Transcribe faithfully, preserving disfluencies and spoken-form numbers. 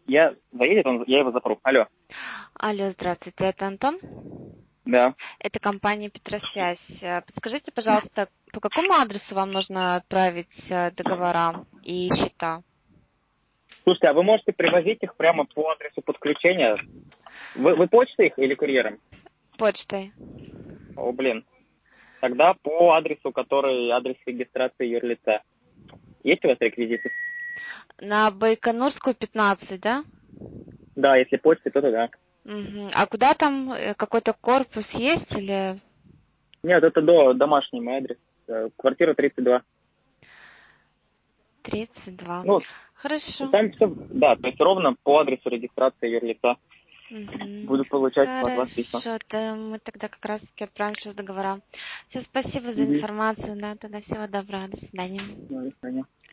Я заедет, он, я его запру. Алло. Алло, здравствуйте, это Антон? Да. Это компания Петросвязь. Э, Подскажите, пожалуйста, по какому адресу вам нужно отправить э, договора и счета? Слушайте, а вы можете привозить их прямо по адресу подключения? Вы, вы почтой их или курьером? Почтой. О, блин. Тогда по адресу, который адрес регистрации юрлица. Есть у вас реквизиты? На Байконурскую, пятнадцать, да? Да, если почтой, то да. Мгм. А куда там? Э, Какой-то корпус есть или Нет, это до домашний мой адрес. Э, Квартира тридцать два. тридцать два? Ну, Хорошо. там все, да, то есть ровно по адресу регистрации юрлица Мгм. буду получать от вас письма. Хорошо, да, мы тогда как раз-таки отправим сейчас договора. Все, спасибо за Угу. информацию, да, тогда всего доброго, до свидания. Ну, до свидания.